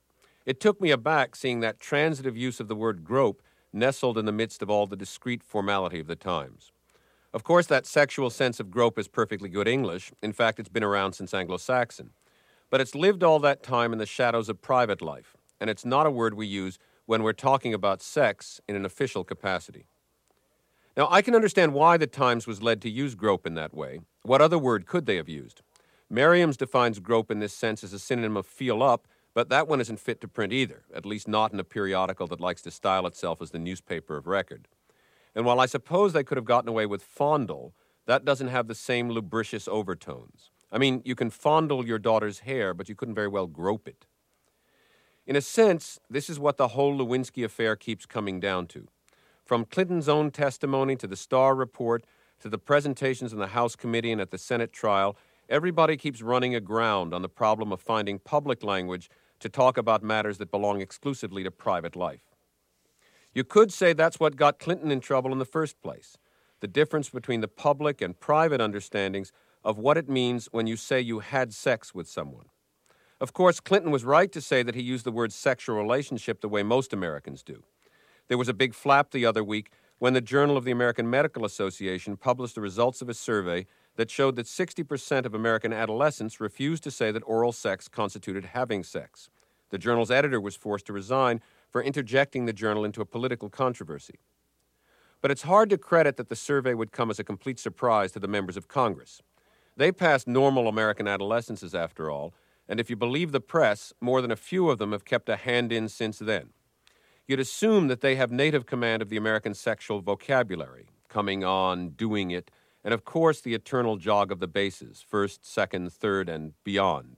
It took me aback seeing that transitive use of the word grope nestled in the midst of all the discreet formality of the times. Of course, that sexual sense of grope is perfectly good English. In fact, it's been around since Anglo-Saxon. But it's lived all that time in the shadows of private life, and it's not a word we use when we're talking about sex in an official capacity. Now, I can understand why the Times was led to use grope in that way. What other word could they have used? Merriam's defines grope in this sense as a synonym of feel up, but that one isn't fit to print either, at least not in a periodical that likes to style itself as the newspaper of record. And while I suppose they could have gotten away with fondle, that doesn't have the same lubricious overtones. I mean, you can fondle your daughter's hair, but you couldn't very well grope it. In a sense, this is what the whole Lewinsky affair keeps coming down to. From Clinton's own testimony to the Starr report to the presentations in the House committee and at the Senate trial, everybody keeps running aground on the problem of finding public language to talk about matters that belong exclusively to private life. You could say that's what got Clinton in trouble in the first place, the difference between the public and private understandings of what it means when you say you had sex with someone. Of course, Clinton was right to say that he used the word sexual relationship the way most Americans do. There was a big flap the other week when the Journal of the American Medical Association published the results of a survey that showed that 60% of American adolescents refused to say that oral sex constituted having sex. The journal's editor was forced to resign for interjecting the journal into a political controversy. But it's hard to credit that the survey would come as a complete surprise to the members of Congress. They passed normal American adolescences, after all, and if you believe the press, more than a few of them have kept a hand in since then. You'd assume that they have native command of the American sexual vocabulary, coming on, doing it, and of course the eternal jog of the bases, first, second, third, and beyond.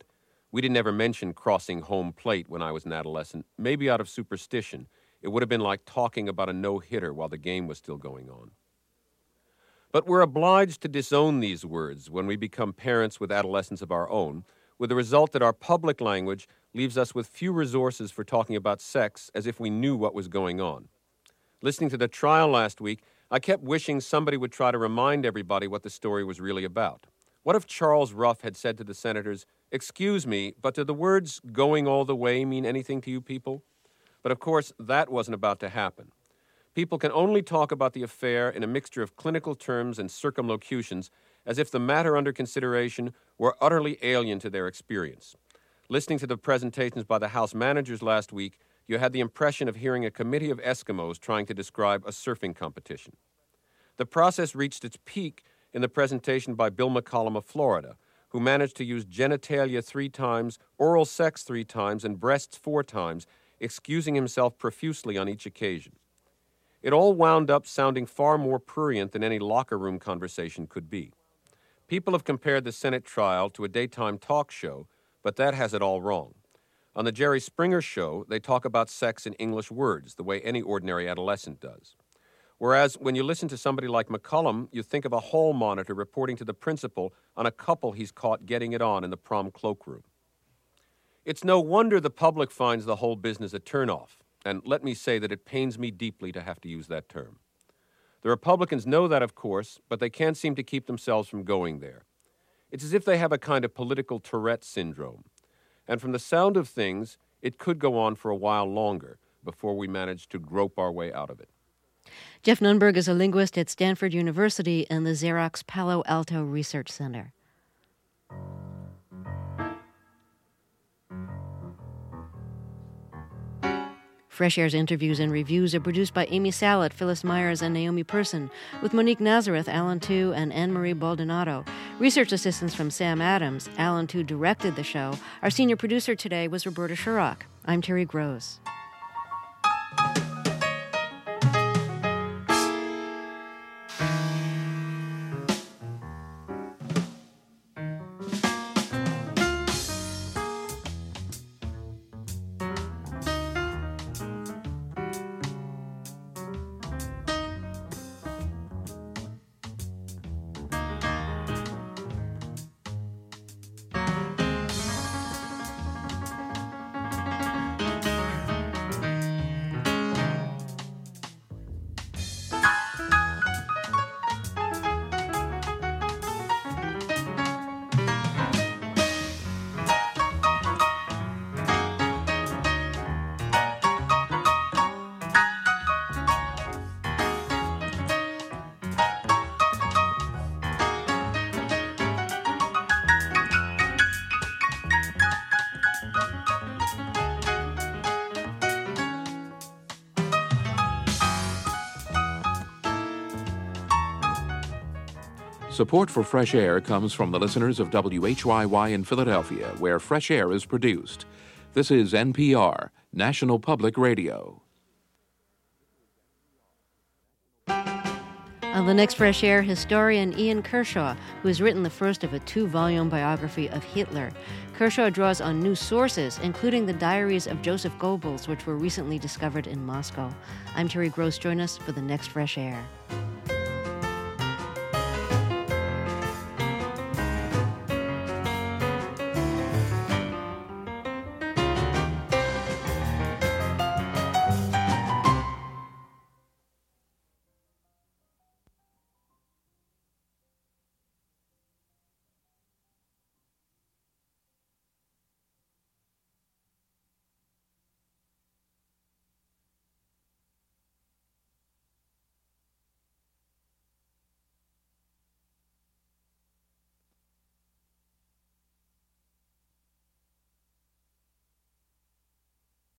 We didn't ever mention crossing home plate when I was an adolescent, maybe out of superstition. It would have been like talking about a no-hitter while the game was still going on. But we're obliged to disown these words when we become parents with adolescents of our own, with the result that our public language leaves us with few resources for talking about sex as if we knew what was going on. Listening to the trial last week, I kept wishing somebody would try to remind everybody what the story was really about. What if Charles Ruff had said to the senators, "Excuse me, but do the words 'going all the way' mean anything to you people?" But of course, that wasn't about to happen. People can only talk about the affair in a mixture of clinical terms and circumlocutions as if the matter under consideration were utterly alien to their experience. Listening to the presentations by the House managers last week, you had the impression of hearing a committee of Eskimos trying to describe a surfing competition. The process reached its peak in the presentation by Bill McCollum of Florida, who managed to use genitalia 3 times, oral sex 3 times, and breasts 4 times, excusing himself profusely on each occasion. It all wound up sounding far more prurient than any locker room conversation could be. People have compared the Senate trial to a daytime talk show, but that has it all wrong. On the Jerry Springer show, they talk about sex in English words, the way any ordinary adolescent does. Whereas when you listen to somebody like McCollum, you think of a hall monitor reporting to the principal on a couple he's caught getting it on in the prom cloakroom. It's no wonder the public finds the whole business a turnoff, and let me say that it pains me deeply to have to use that term. The Republicans know that, of course, but they can't seem to keep themselves from going there. It's as if they have a kind of political Tourette syndrome. And from the sound of things, it could go on for a while longer before we manage to grope our way out of it. Jeff Nunberg is a linguist at Stanford University and the Xerox Palo Alto Research Center. Fresh Air's interviews and reviews are produced by Amy Salet, Phyllis Myers, and Naomi Person, with Monique Nazareth, Alan Tu, and Anne-Marie Baldonado. Research assistance from Sam Adams. Alan Tu directed the show. Our senior producer today was Roberta Shurrock. I'm Terry Gross. Support for Fresh Air comes from the listeners of WHYY in Philadelphia, where Fresh Air is produced. This is NPR, National Public Radio. On the next Fresh Air, historian Ian Kershaw, who has written the first of a 2-volume biography of Hitler. Kershaw draws on new sources, including the diaries of Joseph Goebbels, which were recently discovered in Moscow. I'm Terry Gross. Join us for the next Fresh Air.